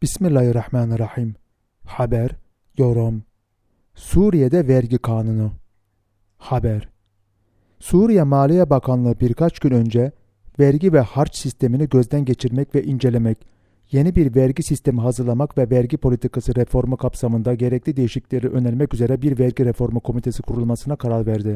Bismillahirrahmanirrahim. Haber, yorum. Suriye'de vergi kanunu. Haber. Suriye Maliye Bakanlığı birkaç gün önce vergi ve harç sistemini gözden geçirmek ve incelemek, yeni bir vergi sistemi hazırlamak ve vergi politikası reformu kapsamında gerekli değişiklikleri önermek üzere bir vergi reformu komitesi kurulmasına karar verdi.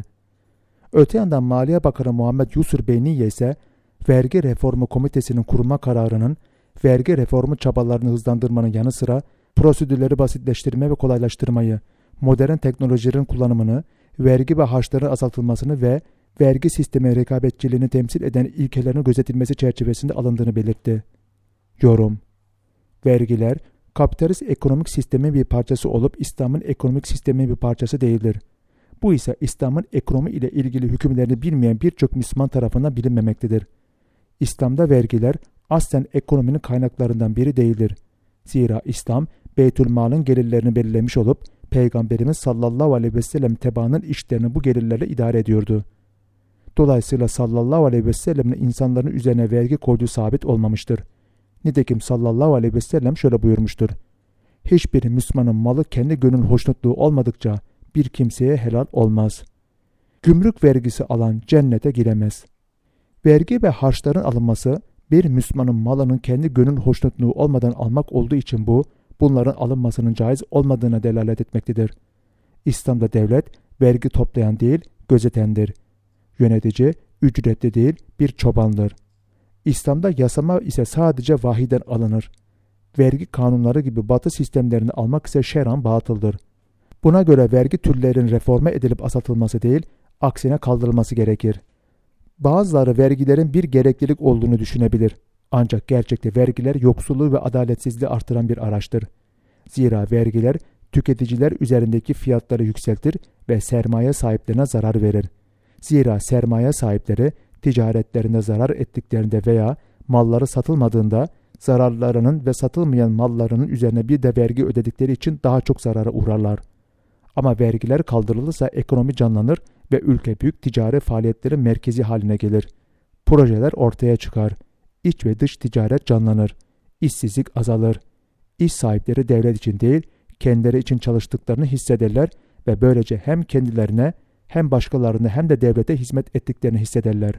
Öte yandan Maliye Bakanı Muhammed Yusur Beyniye ise vergi reformu komitesinin kurulma kararının vergi reformu çabalarını hızlandırmanın yanı sıra prosedürleri basitleştirme ve kolaylaştırmayı, modern teknolojilerin kullanımını, vergi ve harçların azaltılmasını ve vergi sistemi rekabetçiliğini temsil eden ilkelerin gözetilmesi çerçevesinde alındığını belirtti. Yorum. Vergiler, kapitalist ekonomik sistemin bir parçası olup İslam'ın ekonomik sistemin bir parçası değildir. Bu ise İslam'ın ekonomi ile ilgili hükümlerini bilmeyen birçok Müslüman tarafından bilinmemektedir. İslam'da vergiler aslen ekonominin kaynaklarından biri değildir. Zira İslam, Beytülmal'ın gelirlerini belirlemiş olup Peygamberimiz sallallahu aleyhi ve sellem tebaanın işlerini bu gelirlerle idare ediyordu. Dolayısıyla sallallahu aleyhi ve sellemin insanların üzerine vergi koyduğu sabit olmamıştır. Nitekim sallallahu aleyhi ve sellem şöyle buyurmuştur: hiçbir Müslümanın malı kendi gönül hoşnutluğu olmadıkça bir kimseye helal olmaz. Gümrük vergisi alan cennete giremez. Vergi ve harçların alınması, bir Müslümanın malının kendi gönül hoşnutluğu olmadan almak olduğu için bunların alınmasının caiz olmadığına delalet etmektedir. İslam'da devlet, vergi toplayan değil, gözetendir. Yönetici, ücretli değil, bir çobandır. İslam'da yasama ise sadece vahiden alınır. Vergi kanunları gibi batı sistemlerini almak ise şer'an batıldır. Buna göre vergi türlerinin reforme edilip azaltılması değil, aksine kaldırılması gerekir. Bazıları vergilerin bir gereklilik olduğunu düşünebilir. Ancak gerçekte vergiler yoksulluğu ve adaletsizliği artıran bir araçtır. Zira vergiler tüketiciler üzerindeki fiyatları yükseltir ve sermaye sahiplerine zarar verir. Zira sermaye sahipleri ticaretlerinde zarar ettiklerinde veya malları satılmadığında zararlarının ve satılmayan mallarının üzerine bir de vergi ödedikleri için daha çok zarara uğrarlar. Ama vergiler kaldırılırsa ekonomi canlanır ve ülke büyük ticari faaliyetlerin merkezi haline gelir. Projeler ortaya çıkar. İç ve dış ticaret canlanır. İşsizlik azalır. İş sahipleri devlet için değil, kendileri için çalıştıklarını hissederler ve böylece hem kendilerine hem başkalarına hem de devlete hizmet ettiklerini hissederler.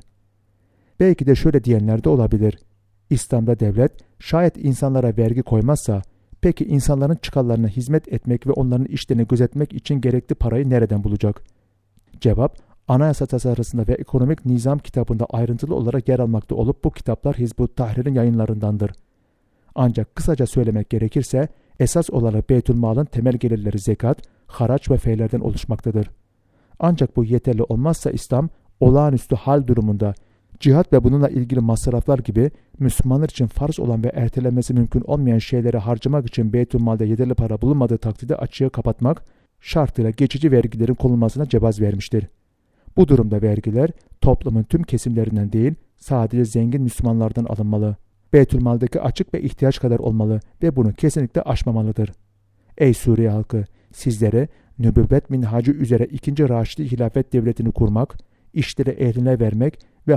Belki de şöyle diyenler de olabilir: İslam'da devlet şayet insanlara vergi koymazsa, peki insanların çıkarlarına hizmet etmek ve onların işlerini gözetmek için gerekli parayı nereden bulacak? Cevap, Anayasa Tasarısında ve Ekonomik Nizam kitabında ayrıntılı olarak yer almakta olup bu kitaplar Hizb-ut Tahrir'in yayınlarındandır. Ancak kısaca söylemek gerekirse esas olarak Beytülmal'ın temel gelirleri zekat, haraç ve feylerden oluşmaktadır. Ancak bu yeterli olmazsa İslam, olağanüstü hal durumunda cihat ve bununla ilgili masraflar gibi Müslümanlar için farz olan ve ertelenmesi mümkün olmayan şeyleri harcamak için Beytülmal'de yeterli para bulunmadığı takdirde açığı kapatmak şartıyla geçici vergilerin konulmasına cevaz vermiştir. Bu durumda vergiler toplumun tüm kesimlerinden değil, sadece zengin Müslümanlardan alınmalı. Beytülmal'deki açık ve ihtiyaç kadar olmalı ve bunu kesinlikle aşmamalıdır. Ey Suriye halkı! Sizlere nübüvvet minhacı üzere 2. Raşidi hilafet devletini kurmak, işleri ehline vermek ve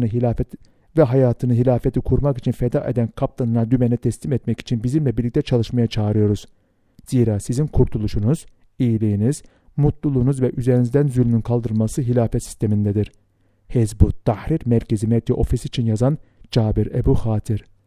hayatını hilafeti kurmak için feda eden kaptanına dümene teslim etmek için bizimle birlikte çalışmaya çağırıyoruz. Zira sizin kurtuluşunuz, iyiliğiniz, mutluluğunuz ve üzerinizden zulmün kaldırılması hilafet sistemindedir. Hizb-ut Tahrir Merkezi Medya Ofisi için yazan Cabir Ebu Hatir.